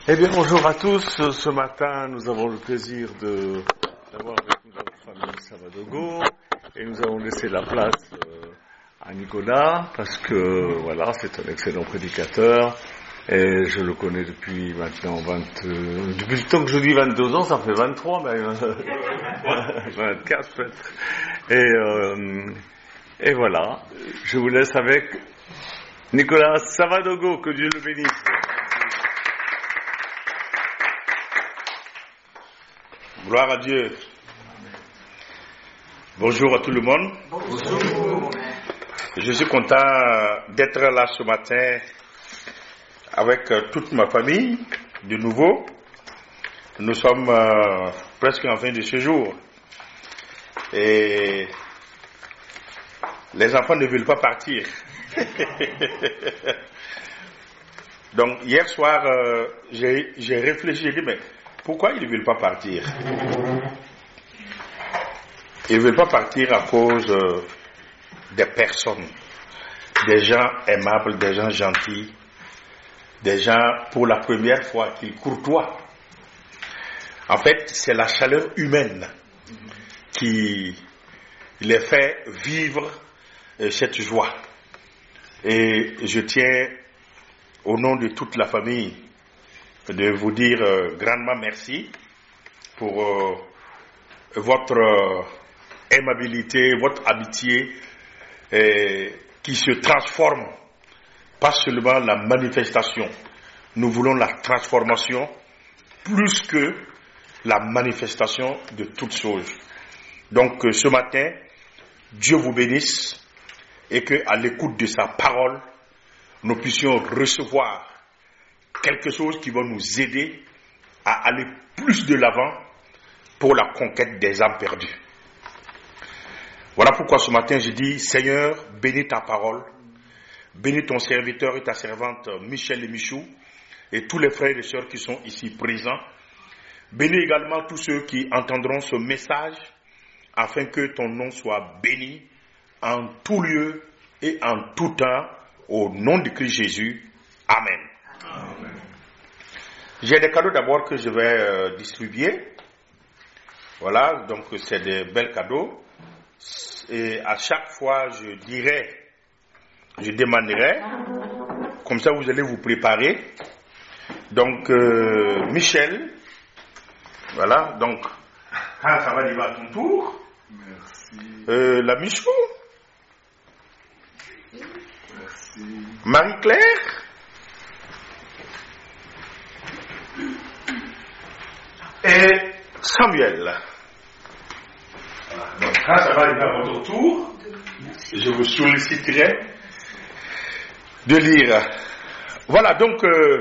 Eh bien, bonjour à tous. Ce matin, nous avons le plaisir d'avoir avec nous notre famille Savadogo et nous avons laissé la place à Nicolas parce que, voilà, c'est un excellent prédicateur et je le connais depuis maintenant depuis le temps que je dis 22 ans, ça fait 23, mais 24 peut-être. Et voilà, je vous laisse avec Nicolas Savadogo, que Dieu le bénisse. Gloire à Dieu. Bonjour à tout le monde. Bonjour. Je suis content d'être là ce matin avec toute ma famille de nouveau. Nous sommes presque en fin de séjour. Et les enfants ne veulent pas partir. Donc hier soir, j'ai réfléchi, j'ai dit, mais pourquoi ils ne veulent pas partir? Ils ne veulent pas partir à cause des personnes, des gens aimables, des gens gentils, des gens pour la première fois qu'ils courtoient. En fait, c'est la chaleur humaine qui les fait vivre cette joie. Et je tiens, au nom de toute la famille, de vous dire grandement merci pour votre aimabilité, votre amitié qui se transforme, pas seulement la manifestation. Nous voulons la transformation plus que la manifestation de toutes choses. Donc ce matin, Dieu vous bénisse et qu'à l'écoute de sa parole, nous puissions recevoir quelque chose qui va nous aider à aller plus de l'avant pour la conquête des âmes perdues. Voilà pourquoi ce matin je dis, Seigneur, bénis ta parole, bénis ton serviteur et ta servante Michel et Michou et tous les frères et sœurs qui sont ici présents. Bénis également tous ceux qui entendront ce message afin que ton nom soit béni en tout lieu et en tout temps au nom de Christ Jésus. Amen. Amen. J'ai des cadeaux d'abord que je vais distribuer. Voilà, donc c'est des bels cadeaux. Et à chaque fois, je demanderai, comme ça vous allez vous préparer. Donc, Michel, voilà, donc, quand ça va arriver à ton tour. Merci. La Michou. Merci. Marie-Claire. Et Samuel. Voilà. Donc, quand ça va arriver à votre tour, je vous solliciterai de lire. Voilà, donc,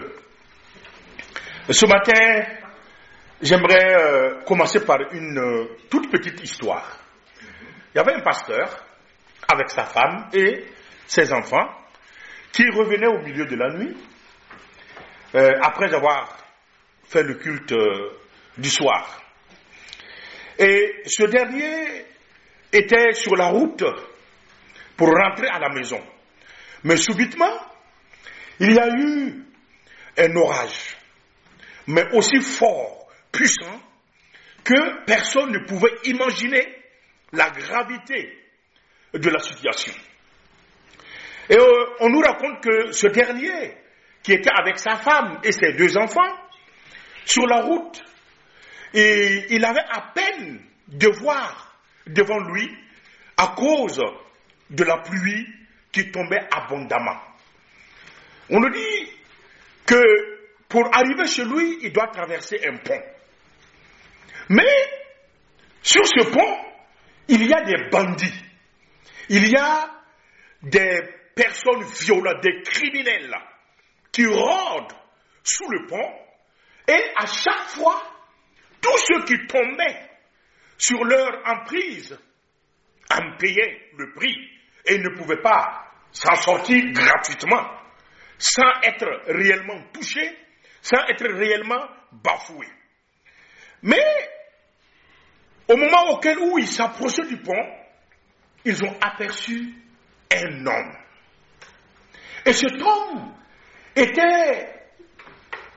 ce matin, j'aimerais commencer par une toute petite histoire. Il y avait un pasteur avec sa femme et ses enfants qui revenaient au milieu de la nuit après avoir fait le culte du soir. Et ce dernier était sur la route pour rentrer à la maison. Mais subitement, il y a eu un orage, mais aussi fort, puissant, que personne ne pouvait imaginer la gravité de la situation. Et on nous raconte que ce dernier, qui était avec sa femme et ses deux enfants, sur la route, et il avait à peine de voir devant lui à cause de la pluie qui tombait abondamment. On nous dit que pour arriver chez lui, il doit traverser un pont. Mais sur ce pont, il y a des bandits. Il y a des personnes violentes, des criminels qui rôdent sous le pont. Et à chaque fois, tous ceux qui tombaient sur leur emprise en payaient le prix et ne pouvaient pas s'en sortir gratuitement, sans être réellement touchés, sans être réellement bafoués. Mais au moment où ils s'approchaient du pont, ils ont aperçu un homme. Et cet homme était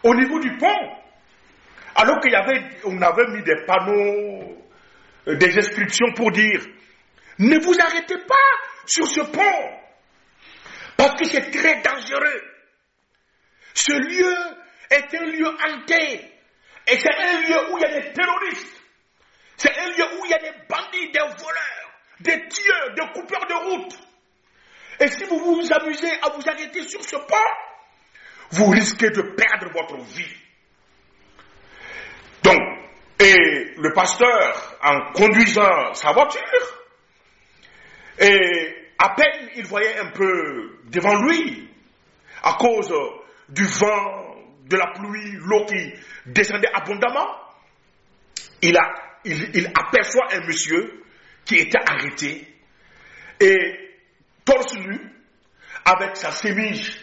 au niveau du pont, alors qu'on avait mis des panneaux, des inscriptions pour dire ne vous arrêtez pas sur ce pont, parce que c'est très dangereux. Ce lieu est un lieu hanté, et c'est un lieu où il y a des terroristes, c'est un lieu où il y a des bandits, des voleurs, des tueurs, des coupeurs de route. Et si vous vous amusez à vous arrêter sur ce pont, vous risquez de perdre votre vie. Donc, et le pasteur, en conduisant sa voiture, et à peine il voyait un peu devant lui, à cause du vent, de la pluie, l'eau qui descendait abondamment, il aperçoit un monsieur qui était arrêté et torse nu, avec sa chemise,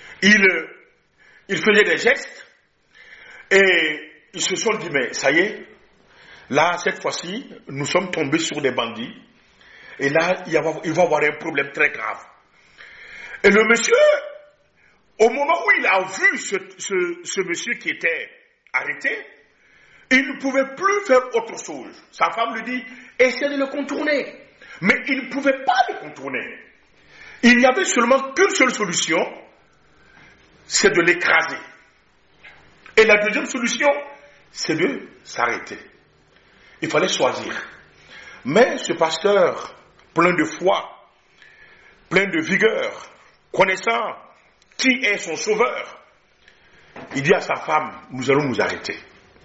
il faisait des gestes et ils se sont dit, mais ça y est, là, cette fois-ci, nous sommes tombés sur des bandits et là, il va y avoir un problème très grave. Et le monsieur, au moment où il a vu ce monsieur qui était arrêté, il ne pouvait plus faire autre chose. Sa femme lui dit, essaie de le contourner. Mais il ne pouvait pas le contourner. Il n'y avait seulement qu'une seule solution, c'est de l'écraser. Et la deuxième solution, c'est de s'arrêter. Il fallait choisir. Mais ce pasteur, plein de foi, plein de vigueur, connaissant qui est son sauveur, il dit à sa femme, nous allons nous arrêter.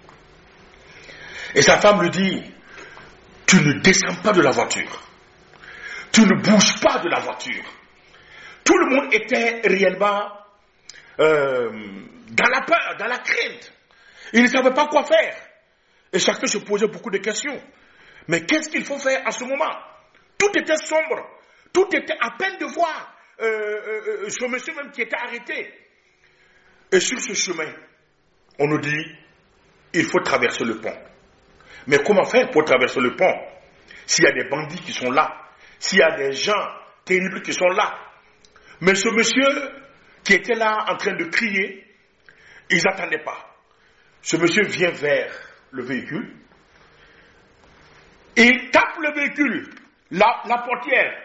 Et sa femme lui dit, tu ne descends pas de la voiture. Tu ne bouges pas de la voiture. Tout le monde était réellement dans la peur, dans la crainte. Ils ne savaient pas quoi faire. Et chacun se posait beaucoup de questions. Mais qu'est-ce qu'il faut faire à ce moment? Tout était sombre. Tout était à peine de voir ce monsieur même qui était arrêté. Et sur ce chemin, on nous dit, il faut traverser le pont. Mais comment faire pour traverser le pont? S'il y a des bandits qui sont là, s'il y a des gens terribles qui sont là. Mais ce monsieur qui était là en train de crier, ils n'attendaient pas. Ce monsieur vient vers le véhicule, il tape le véhicule, la portière.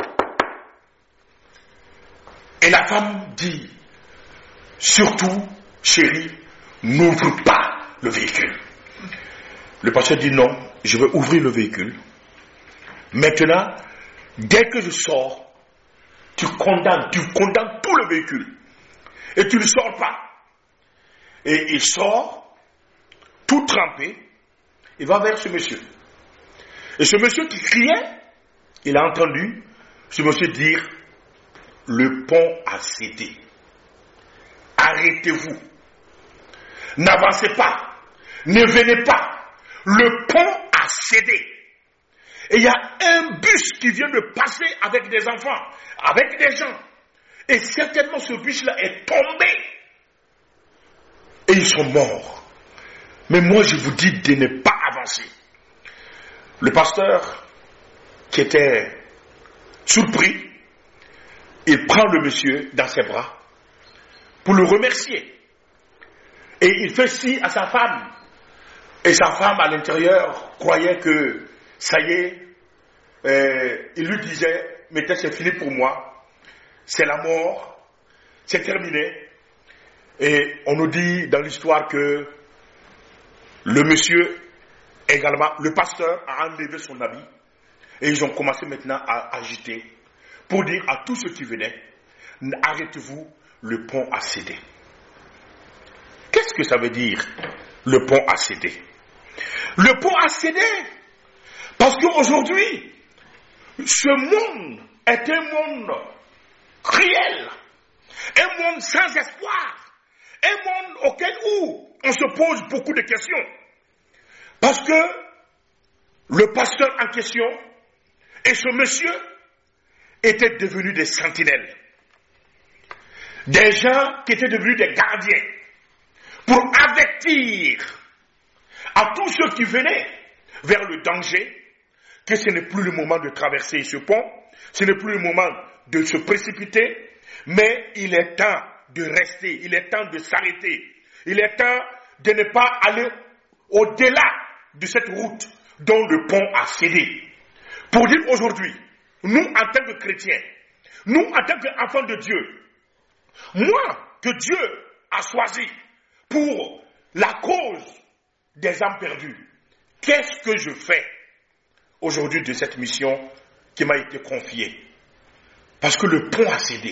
Et la femme dit, surtout, chérie, n'ouvre pas le véhicule. Le pasteur dit non, je vais ouvrir le véhicule. Maintenant, dès que je sors, tu condamnes tout le véhicule. Et tu ne sors pas. Et il sort, tout trempé, il va vers ce monsieur. Et ce monsieur qui criait, il a entendu ce monsieur dire, le pont a cédé. Arrêtez-vous. N'avancez pas. Ne venez pas. Le pont a cédé. Et il y a un bus qui vient de passer avec des enfants, avec des gens. Et certainement ce bus-là est tombé. Et ils sont morts. Mais moi je vous dis de ne pas avancer. Le pasteur, qui était surpris, il prend le monsieur dans ses bras pour le remercier. Et il fait signe à sa femme. Et sa femme à l'intérieur croyait que ça y est, il lui disait, mais c'est fini pour moi, c'est la mort, c'est terminé. Et on nous dit dans l'histoire que le monsieur, également, le pasteur a enlevé son habit et ils ont commencé maintenant à agiter pour dire à tous ceux qui venaient, arrêtez-vous, le pont a cédé. Qu'est-ce que ça veut dire, le pont a cédé? Le pont a cédé parce qu'aujourd'hui, ce monde est un monde cruel, un monde sans espoir, un monde auquel on se pose beaucoup de questions. Parce que le pasteur en question et ce monsieur étaient devenus des sentinelles. Des gens qui étaient devenus des gardiens pour avertir à tous ceux qui venaient vers le danger que ce n'est plus le moment de traverser ce pont, ce n'est plus le moment de se précipiter, mais il est temps de rester, il est temps de s'arrêter, il est temps de ne pas aller au-delà de cette route dont le pont a cédé. Pour dire aujourd'hui, nous en tant que chrétiens, nous en tant qu'enfants de Dieu, moi que Dieu a choisi pour la cause des âmes perdues, qu'est-ce que je fais aujourd'hui de cette mission qui m'a été confiée? Parce que le pont a cédé.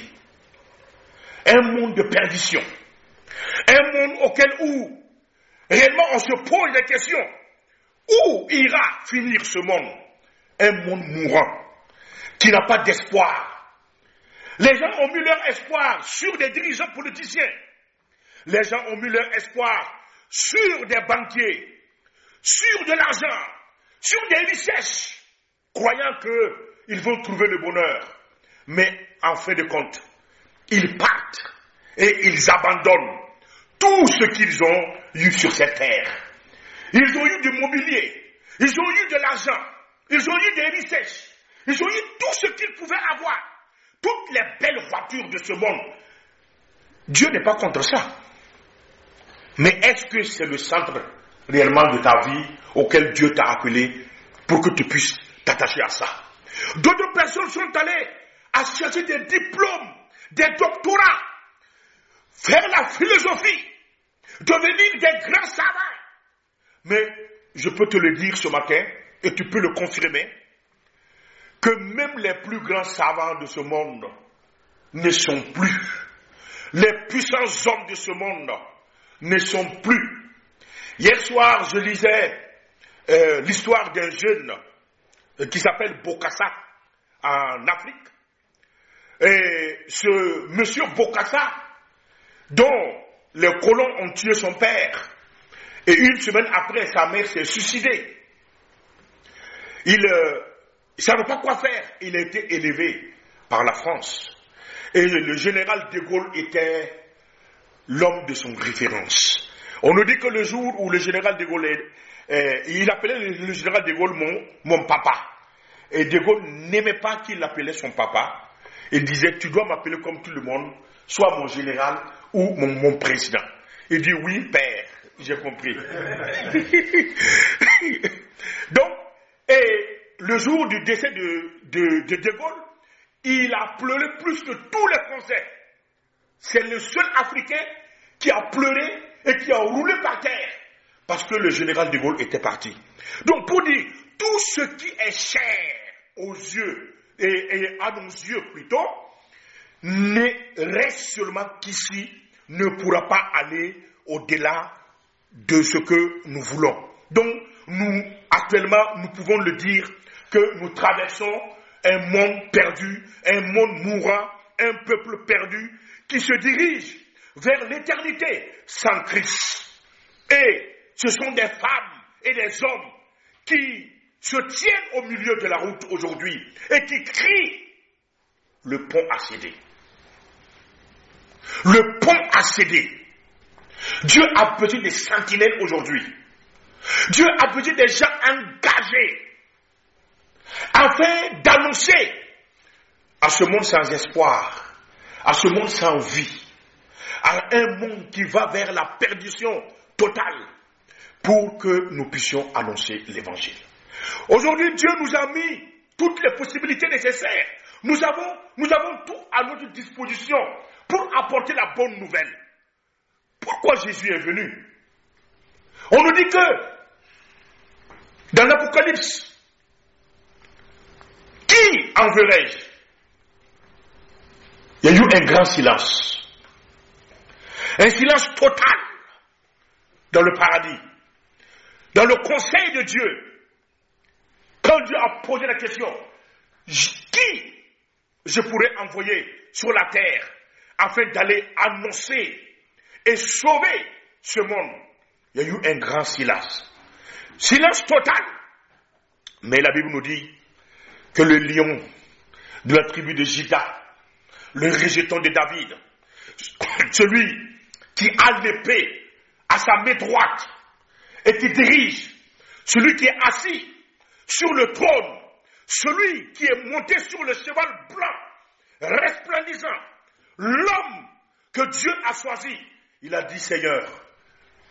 Un monde de perdition. Un monde où réellement on se pose des questions. Où ira finir ce monde? Un monde mourant, qui n'a pas d'espoir. Les gens ont mis leur espoir sur des dirigeants politiciens. Les gens ont mis leur espoir sur des banquiers, sur de l'argent, sur des richesses, croyant qu'ils vont trouver le bonheur. Mais en fin de compte, ils partent et ils abandonnent tout ce qu'ils ont eu sur cette terre. Ils ont eu du mobilier, ils ont eu de l'argent, ils ont eu des richesses, ils ont eu tout ce qu'ils pouvaient avoir, toutes les belles voitures de ce monde. Dieu n'est pas contre ça. Mais est-ce que c'est le centre réellement de ta vie auquel Dieu t'a appelé pour que tu puisses t'attacher à ça? D'autres personnes sont allées à chercher des diplômes, des doctorats, faire la philosophie, devenir des grands savants. Mais je peux te le dire ce matin, et tu peux le confirmer, que même les plus grands savants de ce monde ne sont plus. Les puissants hommes de ce monde ne sont plus. Hier soir, je lisais l'histoire d'un jeune qui s'appelle Bokassa en Afrique. Et ce monsieur Bokassa, dont les colons ont tué son père, et une semaine après, sa mère s'est suicidée. Il ne savait pas quoi faire. Il a été élevé par la France. Et le général de Gaulle était l'homme de son référence. On nous dit que le jour où le général de Gaulle, il appelait le général de Gaulle mon papa. Et de Gaulle n'aimait pas qu'il l'appelait son papa. Il disait, tu dois m'appeler comme tout le monde, soit mon général ou mon président. Il dit, oui, père, j'ai compris. Donc, et le jour du décès de Gaulle, il a pleuré plus que tous les Français. C'est le seul Africain qui a pleuré et qui a roulé par terre parce que le général de Gaulle était parti. Donc, pour dire, tout ce qui est cher aux yeux et à nos yeux plutôt, ne reste seulement qu'ici, ne pourra pas aller au-delà de ce que nous voulons. Donc, nous, actuellement, nous pouvons le dire que nous traversons un monde perdu, un monde mourant, un peuple perdu qui se dirige vers l'éternité sans Christ. Et ce sont des femmes et des hommes qui se tiennent au milieu de la route aujourd'hui et qui crient, le pont a cédé. Le pont a cédé. Dieu a besoin des sentinelles aujourd'hui. Dieu a besoin des gens engagés afin d'annoncer à ce monde sans espoir, à ce monde sans vie, à un monde qui va vers la perdition totale, pour que nous puissions annoncer l'évangile. Aujourd'hui, Dieu nous a mis toutes les possibilités nécessaires. Nous avons tout à notre disposition pour apporter la bonne nouvelle. Pourquoi Jésus est venu? On nous dit que dans l'Apocalypse, qui enverrai-je? Il y a eu un grand silence. Un silence total dans le paradis. Dans le conseil de Dieu. Quand Dieu a posé la question, qui je pourrais envoyer sur la terre afin d'aller annoncer et sauver ce monde? Il y a eu un grand silence. Silence total. Mais la Bible nous dit que le lion de la tribu de Juda, le rejeton de David, celui qui a l'épée à sa main droite et qui dirige, celui qui est assis sur le trône, celui qui est monté sur le cheval blanc, resplendissant, l'homme que Dieu a choisi, il a dit, Seigneur,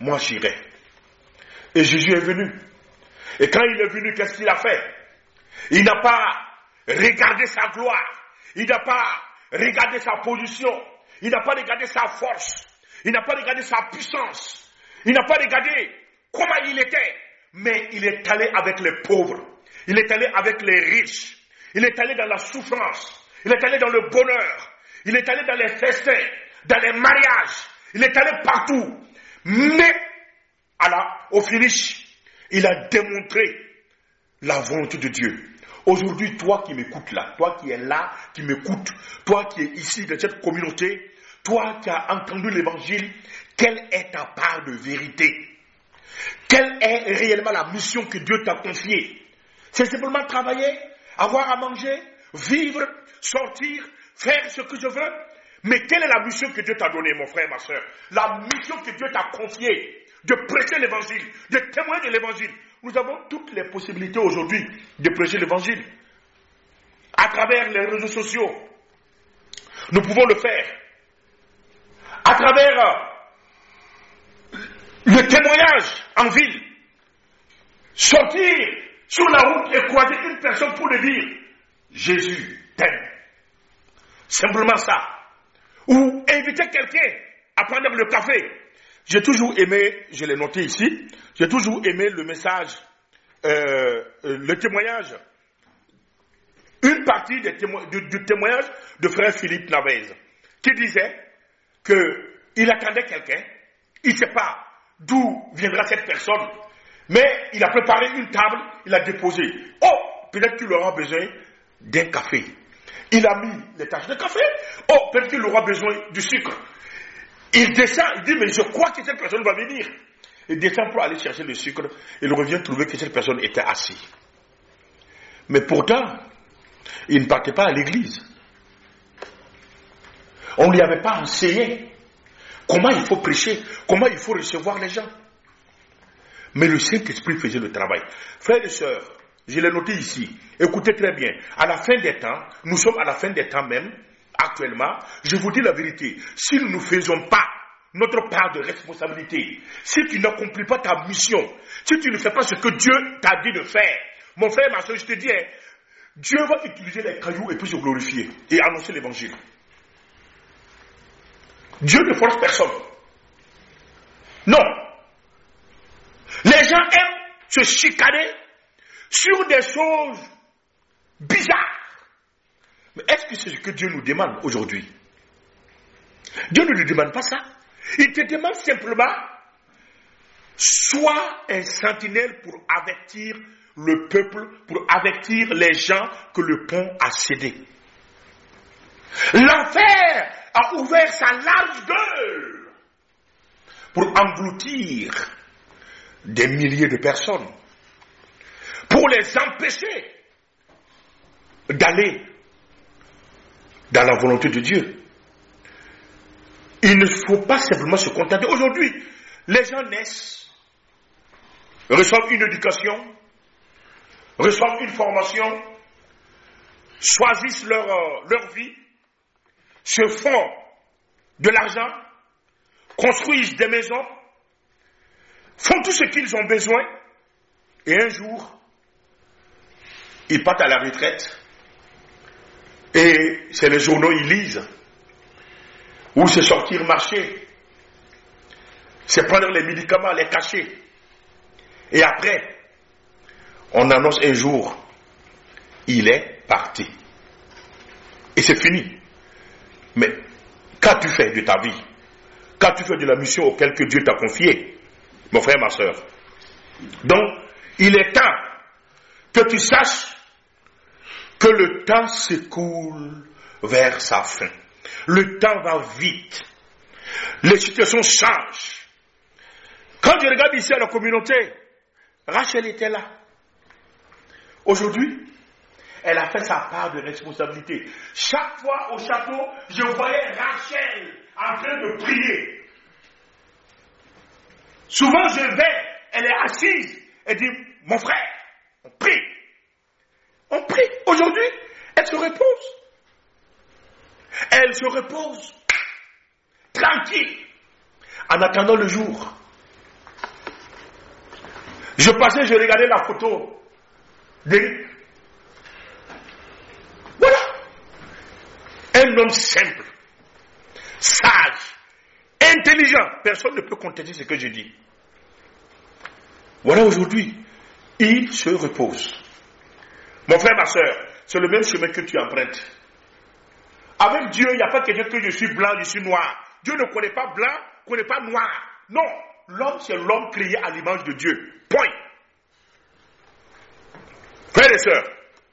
moi j'irai. Et Jésus est venu. Et quand il est venu, qu'est-ce qu'il a fait? Il n'a pas regardé sa gloire. Il n'a pas regardé sa position. Il n'a pas regardé sa force. Il n'a pas regardé sa puissance. Il n'a pas regardé comment il était. Mais il est allé avec les pauvres. Il est allé avec les riches. Il est allé dans la souffrance. Il est allé dans le bonheur. Il est allé dans les festins, dans les mariages. Il est allé partout. Mais, au finish, il a démontré la volonté de Dieu. Aujourd'hui, toi qui m'écoutes là, toi qui es là, qui m'écoutes, toi qui es ici dans cette communauté, toi qui as entendu l'évangile, quelle est ta part de vérité? Quelle est réellement la mission que Dieu t'a confiée? C'est simplement travailler, avoir à manger, vivre, sortir, faire ce que je veux. Mais quelle est la mission que Dieu t'a donnée, mon frère, ma soeur? La mission que Dieu t'a confiée, de prêcher l'évangile, de témoigner de l'évangile. Nous avons toutes les possibilités aujourd'hui de prêcher l'évangile. À travers les réseaux sociaux, nous pouvons le faire. À travers le témoignage en ville, sortir sur la route et croiser une personne pour lui dire Jésus t'aime. Simplement ça. Ou inviter quelqu'un à prendre le café. J'ai toujours aimé, je l'ai noté ici, j'ai toujours aimé le message, le témoignage, une partie du témoignage de frère Philippe Navez, qui disait qu'il attendait quelqu'un, il ne sait pas d'où viendra cette personne, mais il a préparé une table, il a déposé. Oh, peut-être qu'il aura besoin d'un café. Il a mis les taches de café. Oh, peut-être qu'il aura besoin du sucre. Il descend, il dit, mais je crois que cette personne va venir. Il descend pour aller chercher le sucre. Il revient trouver que cette personne était assise. Mais pourtant, il ne partait pas à l'église. On ne lui avait pas enseigné comment il faut prêcher, comment il faut recevoir les gens. Mais le Saint-Esprit faisait le travail. Frères et sœurs, je l'ai noté ici. Écoutez très bien. À la fin des temps, nous sommes à la fin des temps même, actuellement, je vous dis la vérité. Si nous ne faisons pas notre part de responsabilité, si tu n'accomplis pas ta mission, si tu ne fais pas ce que Dieu t'a dit de faire, mon frère, ma soeur, je te dis, Dieu va utiliser les cailloux et puis se glorifier et annoncer l'évangile. Dieu ne force personne. Non. Les gens aiment se chicaner sur des choses bizarres. Mais est-ce que c'est ce que Dieu nous demande aujourd'hui? Dieu ne nous demande pas ça. Il te demande simplement, sois un sentinelle pour avertir le peuple, pour avertir les gens que le pont a cédé. L'enfer a ouvert sa large gueule pour engloutir des milliers de personnes, pour les empêcher d'aller dans la volonté de Dieu. Il ne faut pas simplement se contenter. Aujourd'hui, les gens naissent, reçoivent une éducation, reçoivent une formation, choisissent leur vie, se font de l'argent, construisent des maisons, font tout ce qu'ils ont besoin, et un jour, ils partent à la retraite, et c'est les journaux, ils lisent, ou c'est sortir marcher, c'est prendre les médicaments, les cacher, et après, on annonce un jour, il est parti. Et c'est fini. Mais qu'as-tu fait de ta vie? Qu'as-tu fait de la mission auquel que Dieu t'a confiée, mon frère, ma soeur? Donc, il est temps que tu saches que le temps s'écoule vers sa fin. Le temps va vite. Les situations changent. Quand je regarde ici à la communauté, Rachel était là. Aujourd'hui, elle a fait sa part de responsabilité. Chaque fois au château, je voyais Rachel en train de prier. Souvent je vais, elle est assise, elle dit, mon frère, on prie. On prie. Aujourd'hui, elle se repose. Elle se repose. Tranquille. En attendant le jour Je passais, je regardais la photo d'Éric. Voilà. Un homme simple, sage, intelligent. Personne ne peut contester ce que je dis. Voilà aujourd'hui, il se repose. Mon frère, ma soeur, c'est le même chemin que tu empruntes. Avec Dieu, il n'y a pas quelqu'un que je suis blanc, je suis noir. Dieu ne connaît pas blanc, ne connaît pas noir. Non, l'homme, c'est l'homme créé à l'image de Dieu. Point. Frères et sœurs,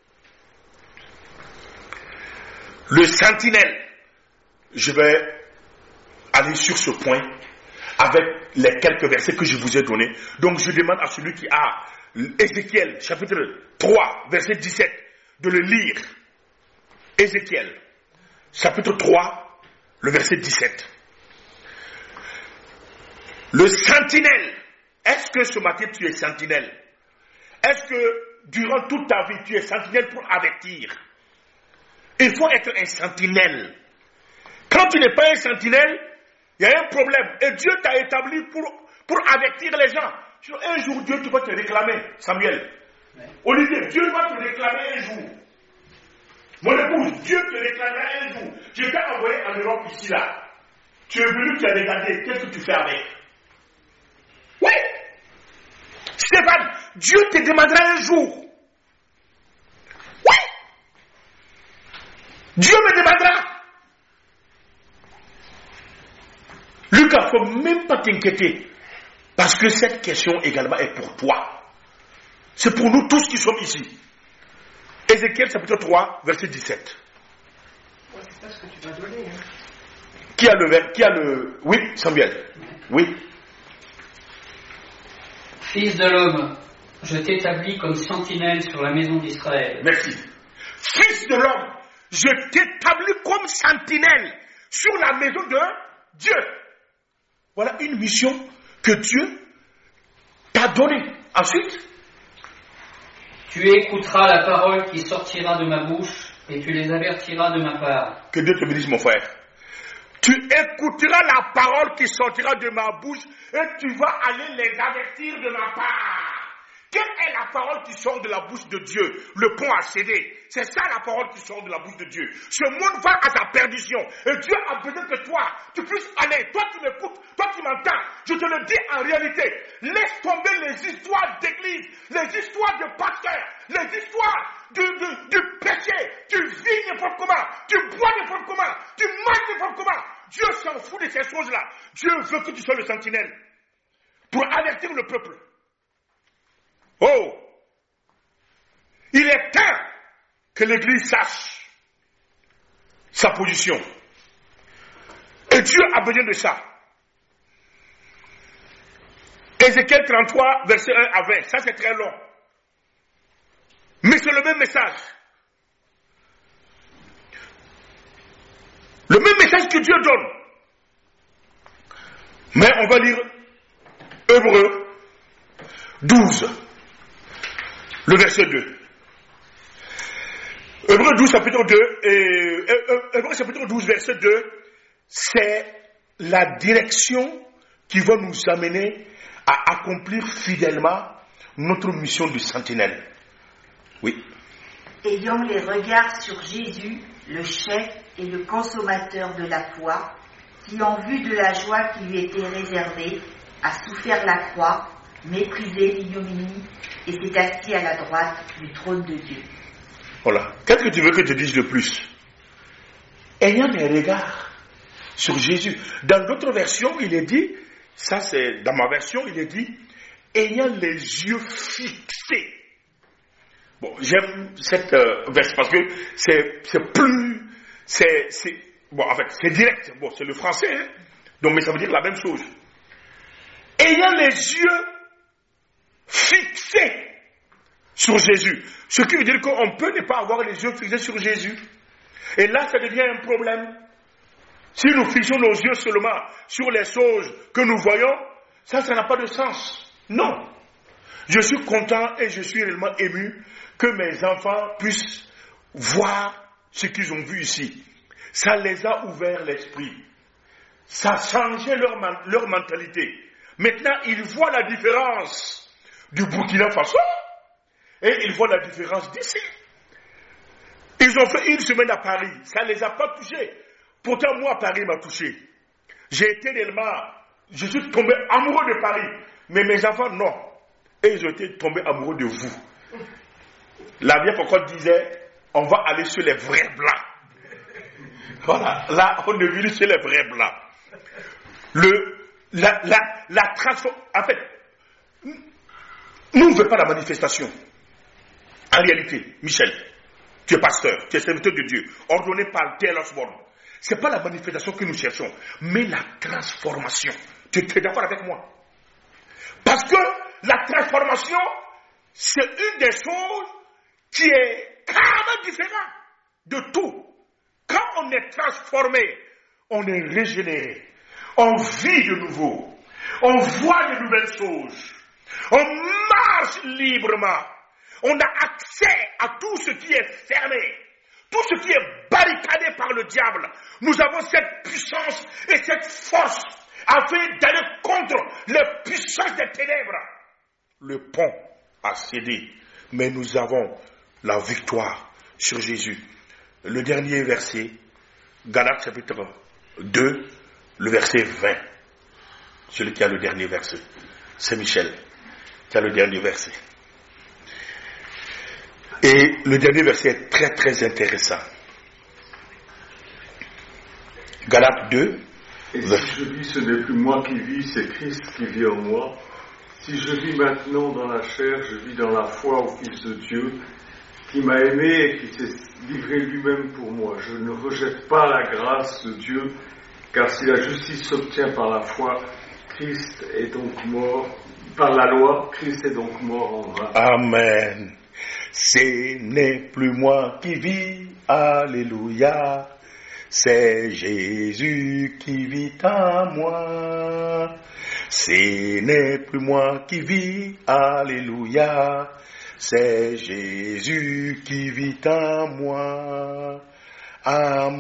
le sentinelle, je vais aller sur ce point avec les quelques versets que je vous ai donnés. Donc je demande à celui qui a Ézéchiel, chapitre 3, verset 17, de le lire. Ézéchiel, chapitre 3, le verset 17. Le sentinelle, est-ce que ce matin tu es sentinelle? Est-ce que durant toute ta vie tu es sentinelle pour avertir? Il faut être un sentinelle. Quand tu n'es pas un sentinelle, il y a un problème. Et Dieu t'a établi pour avertir les gens. Un jour, Dieu va te réclamer, Samuel. Olivier, Dieu va te réclamer un jour. Mon épouse, Dieu te réclamera un jour. Je t'ai envoyé en Europe ici, là. Tu es venu, tu as regardé. Qu'est-ce que tu fais avec? Oui. Stéphane, Dieu te demandera un jour. Oui. Dieu me demandera. Lucas, il ne faut même pas t'inquiéter. Parce que cette question également est pour toi. C'est pour nous tous qui sommes ici. Ézéchiel chapitre 3, verset 17. Ouais, c'est pas ce que tu vas donner. Hein. Qui a le... Oui, Samuel. Oui. Fils de l'homme, je t'établis comme sentinelle sur la maison d'Israël. Merci. Fils de l'homme, je t'établis comme sentinelle sur la maison de Dieu. Voilà une mission que Dieu t'a donnée. Ensuite, tu écouteras la parole qui sortira de ma bouche et tu les avertiras de ma part. Que Dieu te bénisse, mon frère. Tu écouteras la parole qui sortira de ma bouche et tu vas aller les avertir de ma part. Quelle est la parole qui sort de la bouche de Dieu? Le pont a cédé. C'est ça la parole qui sort de la bouche de Dieu. Ce monde va à sa perdition. Et Dieu a besoin que toi, tu puisses aller. Toi qui m'écoutes, toi qui m'entends, je te le dis en réalité. Laisse tomber les histoires d'église, les histoires de pasteurs, les histoires du péché. Tu vis n'importe comment, tu bois n'importe comment, tu manges n'importe comment. Dieu s'en fout de ces choses-là. Dieu veut que tu sois le sentinelle pour avertir le peuple. Oh! Il est temps que l'Église sache sa position. Et Dieu a besoin de ça. Ézéchiel 33, verset 1 à 20. Ça, c'est très long. Mais c'est le même message. Le même message que Dieu donne. Mais on va lire Hébreux 12. Le verset 2. Hébreux 12, chapitre 2, Hébreux chapitre 12, verset 2, c'est la direction qui va nous amener à accomplir fidèlement notre mission de sentinelle. Oui. Ayant les regards sur Jésus, le chef et le consommateur de la foi, qui en vue de la joie qui lui était réservée, a souffert la croix, méprisé l'ignominie, et s'est assis à la droite du trône de Dieu. Voilà. Qu'est-ce que tu veux que je te dise de plus? Ayant les regards sur Jésus. Dans d'autres versions, il est dit, ça c'est dans ma version, il est dit, ayant les yeux fixés. Bon, j'aime cette version parce que c'est plus, bon, en fait, c'est direct. Bon, c'est le français, hein? Donc, mais ça veut dire la même chose. Ayant les yeux fixés sur Jésus. Ce qui veut dire qu'on peut ne pas avoir les yeux fixés sur Jésus. Et là, ça devient un problème. Si nous fixons nos yeux seulement sur les choses que nous voyons, ça n'a pas de sens. Non. Je suis content et je suis réellement ému que mes enfants puissent voir ce qu'ils ont vu ici. Ça les a ouvert l'esprit. Ça a changé leur mentalité. Maintenant, ils voient la différence. du Burkina Faso et ils voient la différence d'ici. Ils ont fait une semaine à Paris, ça ne les a pas touchés. Pourtant, moi, Paris m'a touché. J'ai été tellement, je suis tombé amoureux de Paris, mais mes enfants, non. Et ils ont été tombés amoureux de vous. La vieille pourquoi disait, on va aller sur les vrais blancs. Voilà, là, on est venu chez les vrais blancs. La transformation, en fait, nous ne faisons pas la manifestation. En réalité, Michel, tu es pasteur, tu es serviteur de Dieu, ordonné par Taylor Osborne. Ce n'est pas la manifestation que nous cherchons, mais la transformation. Tu es d'accord avec moi? Parce que la transformation, c'est une des choses qui est carrément différente de tout. Quand on est transformé, on est régénéré, on vit de nouveau, on voit de nouvelles choses, on marche librement, on a accès à tout ce qui est fermé, tout ce qui est barricadé par le diable. Nous avons cette puissance et cette force afin d'aller contre les puissances des ténèbres. Le pont a cédé, mais nous avons la victoire sur Jésus. Le dernier verset, Galates chapitre 2, le verset 20. Celui qui a le dernier verset, c'est Michel qui a le dernier verset. Et le dernier verset est très très intéressant. Galates 2. Et si je vis, ce n'est plus moi qui vis, c'est Christ qui vit en moi. Si je vis maintenant dans la chair, je vis dans la foi au Fils de Dieu, qui m'a aimé et qui s'est livré lui-même pour moi. Je ne rejette pas la grâce de Dieu, car si la justice s'obtient par la foi, Christ est donc mort, par la loi, Christ est donc mort en vain. Amen. Ce n'est plus moi qui vis, alléluia. C'est Jésus qui vit en moi. Ce n'est plus moi qui vis, alléluia. C'est Jésus qui vit en moi. À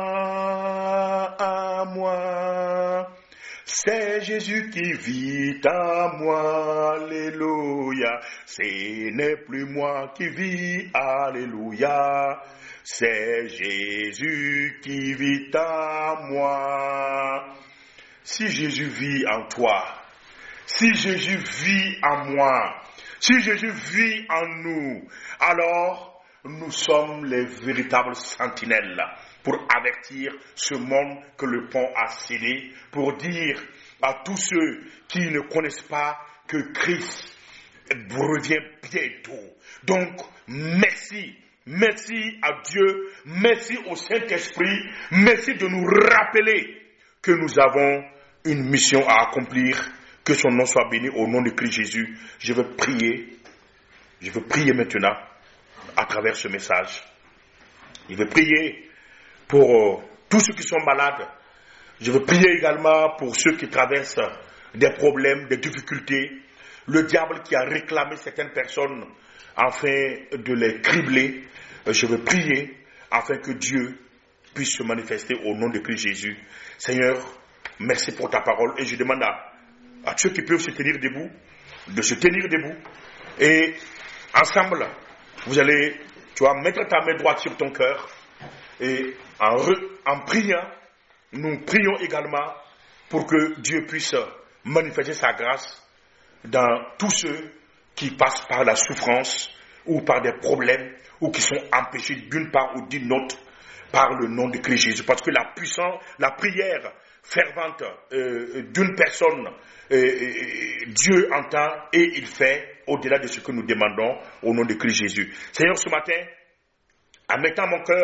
moi, à moi. C'est Jésus qui vit en moi, alléluia. Ce n'est plus moi qui vis, alléluia. C'est Jésus qui vit en moi. Si Jésus vit en toi, si Jésus vit en moi, si Jésus vit en nous, alors nous sommes les véritables sentinelles pour avertir ce monde que le pont a cédé, pour dire à tous ceux qui ne connaissent pas que Christ revient bientôt. Donc, merci. Merci à Dieu, merci au Saint-Esprit, merci de nous rappeler que nous avons une mission à accomplir, que son nom soit béni au nom de Christ Jésus. Je veux prier maintenant à travers ce message. Je veux prier pour tous ceux qui sont malades. Je veux prier également pour ceux qui traversent des problèmes, des difficultés. Le diable qui a réclamé certaines personnes afin de les cribler. Je veux prier afin que Dieu puisse se manifester au nom de Christ Jésus. Seigneur, merci pour ta parole. Et je demande à ceux qui peuvent se tenir debout, de se tenir debout. Et ensemble, tu vas mettre ta main droite sur ton cœur. Et en priant, nous prions également pour que Dieu puisse manifester sa grâce dans tous ceux qui passent par la souffrance ou par des problèmes ou qui sont empêchés d'une part ou d'une autre par le nom de Christ Jésus. Parce que la prière fervente d'une personne, Dieu entend et il fait au-delà de ce que nous demandons au nom de Christ Jésus. Seigneur, ce matin, en mettant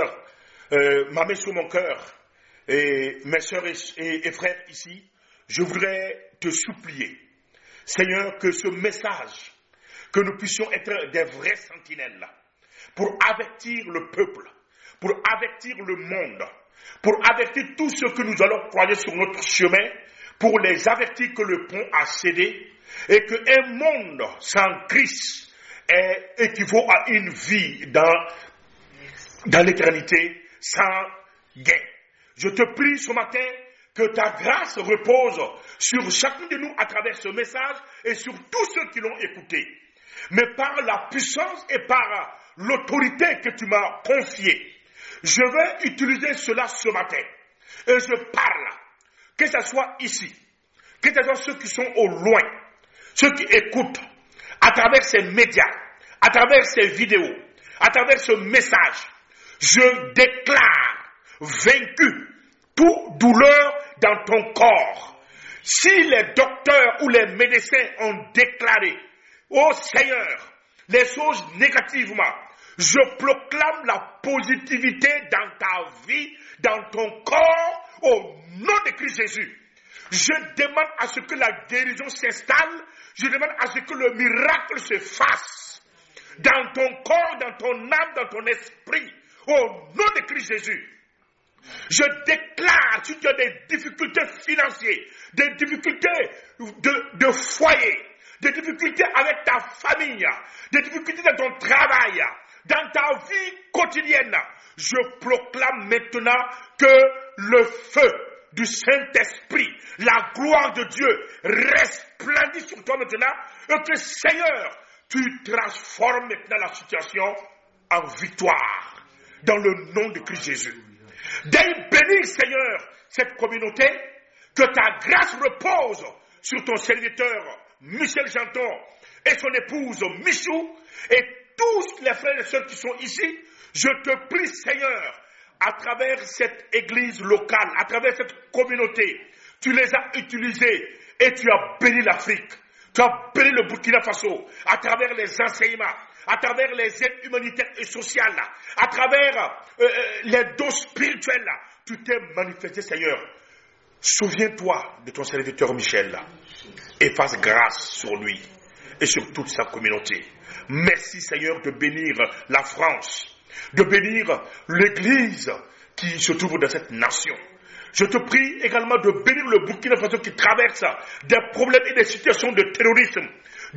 ma main sur mon cœur, et mes soeurs et frères ici, je voudrais te supplier, Seigneur, que ce message, que nous puissions être des vrais sentinelles pour avertir le peuple, pour avertir le monde, pour avertir tous ceux que nous allons croiser sur notre chemin, pour les avertir que le pont a cédé et qu'un monde sans Christ équivaut à une vie dans l'éternité sans gain. Je te prie ce matin que ta grâce repose sur chacun de nous à travers ce message et sur tous ceux qui l'ont écouté. Mais par la puissance et par l'autorité que tu m'as confiée, je vais utiliser cela ce matin. Et je parle, que ce soit ici, que ce soit ceux qui sont au loin, ceux qui écoutent, à travers ces médias, à travers ces vidéos, à travers ce message, je déclare vaincu toute douleur dans ton corps. Si les docteurs ou les médecins ont déclaré, ô Seigneur, les choses négativement, je proclame la positivité dans ta vie, dans ton corps, au nom de Christ Jésus. Je demande à ce que la guérison s'installe, je demande à ce que le miracle se fasse dans ton corps, dans ton âme, dans ton esprit, au nom de Christ Jésus. Je déclare, si tu as des difficultés financières, des difficultés de foyer, des difficultés avec ta famille, des difficultés dans ton travail, dans ta vie quotidienne, je proclame maintenant que le feu du Saint-Esprit, la gloire de Dieu resplendit sur toi maintenant et que Seigneur, tu transformes maintenant la situation en victoire dans le nom de Christ Jésus. D'ailleurs, bénis Seigneur cette communauté, que ta grâce repose sur ton serviteur Michel Janton et son épouse Michou et tous les frères et sœurs qui sont ici. Je te prie Seigneur, à travers cette église locale, à travers cette communauté, tu les as utilisés et tu as béni l'Afrique, tu as béni le Burkina Faso, à travers les enseignements, à travers les aides humanitaires et sociales, à travers les dons spirituels, tu t'es manifesté Seigneur. Souviens-toi de ton serviteur Michel et fasse grâce sur lui et sur toute sa communauté. Merci Seigneur de bénir la France, de bénir l'église qui se trouve dans cette nation. Je te prie également de bénir le Burkina Faso qui traverse des problèmes et des situations de terrorisme,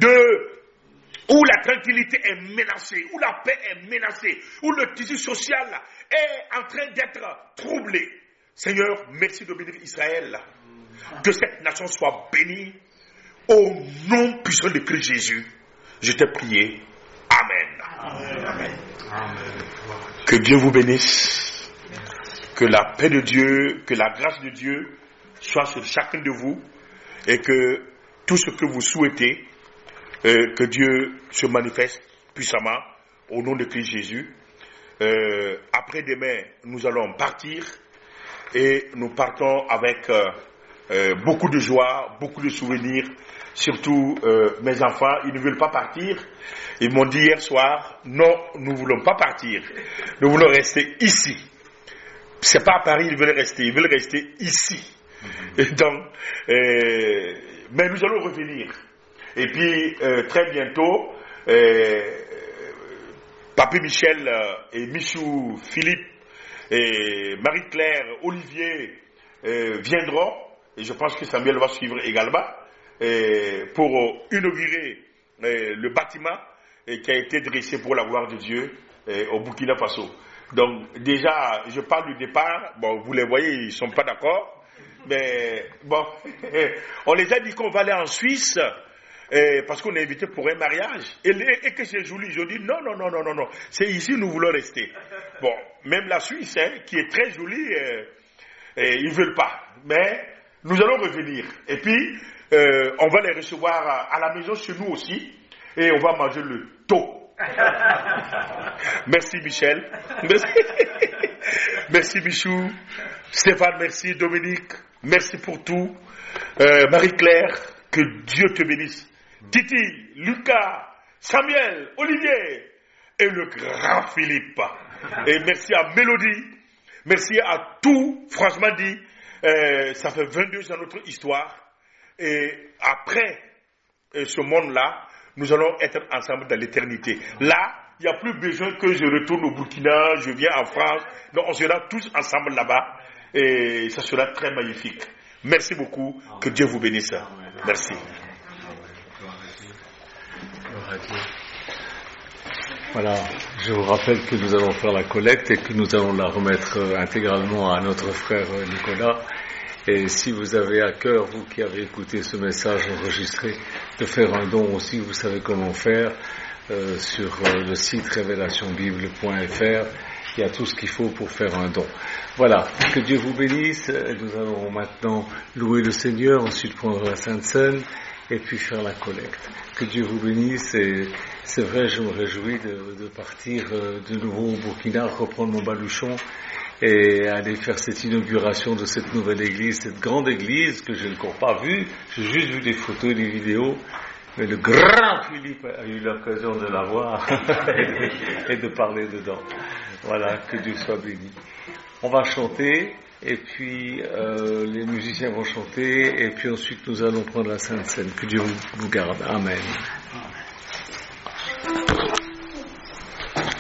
où la tranquillité est menacée, où la paix est menacée, où le tissu social est en train d'être troublé. Seigneur, merci de bénir Israël. Que cette nation soit bénie au nom puissant de Christ Jésus. Je t'ai prié. Amen. Amen. Amen. Amen. Que Dieu vous bénisse. Que la paix de Dieu, que la grâce de Dieu soit sur chacun de vous et que tout ce que vous souhaitez, que Dieu se manifeste puissamment au nom de Christ Jésus. Après-demain, nous allons partir et nous partons avec beaucoup de joie, beaucoup de souvenirs. Surtout mes enfants, ils ne veulent pas partir. Ils m'ont dit hier soir, non, nous ne voulons pas partir. Nous voulons rester ici. C'est pas à Paris, ils veulent rester ici. Et donc, mais nous allons revenir. Et puis, très bientôt, Papy Michel et Michou, Philippe, et Marie-Claire, Olivier viendront. Et je pense que Samuel va suivre également pour inaugurer le bâtiment qui a été dressé pour la gloire de Dieu au Burkina Faso. Donc déjà, je parle du départ. Bon, vous les voyez, ils ne sont pas d'accord. Mais bon, on les a dit qu'on va aller en Suisse parce qu'on est invité pour un mariage. Et que c'est joli. Je dis non. C'est ici nous voulons rester. Bon, même la Suisse, qui est très jolie, ils ne veulent pas. Mais nous allons revenir. Et puis, on va les recevoir à la maison chez nous aussi. Et on va manger le taux. Merci Michel. Merci Michou. Stéphane, merci. Dominique, merci pour tout. Marie-Claire, que Dieu te bénisse. Titi, Lucas, Samuel, Olivier et le grand Philippe. Et merci à Mélodie. Merci à tout. Franchement dit, ça fait 22 ans notre histoire. Et après ce monde-là, nous allons être ensemble dans l'éternité. Là, il n'y a plus besoin que je retourne au Burkina, je viens en France. Donc on sera tous ensemble là-bas et ça sera très magnifique. Merci beaucoup. Que Dieu vous bénisse. Merci. Voilà, je vous rappelle que nous allons faire la collecte et que nous allons la remettre intégralement à notre frère Nicolas. Et si vous avez à cœur, vous qui avez écouté ce message enregistré, de faire un don aussi, vous savez comment faire sur le site révélationbible.fr. Il y a tout ce qu'il faut pour faire un don. Voilà, que Dieu vous bénisse. Nous allons maintenant louer le Seigneur, ensuite prendre la Sainte Seine et puis faire la collecte. Que Dieu vous bénisse. Et c'est vrai, je me réjouis de partir de nouveau au Burkina, reprendre mon baluchon et aller faire cette inauguration de cette nouvelle église, cette grande église que je n'ai encore pas vue. J'ai juste vu des photos et des vidéos. Mais le grand Philippe a eu l'occasion de la voir et de parler dedans. Voilà, que Dieu soit béni. On va chanter, et puis les musiciens vont chanter, et puis ensuite nous allons prendre la Sainte Seine. Que Dieu vous garde. Amen.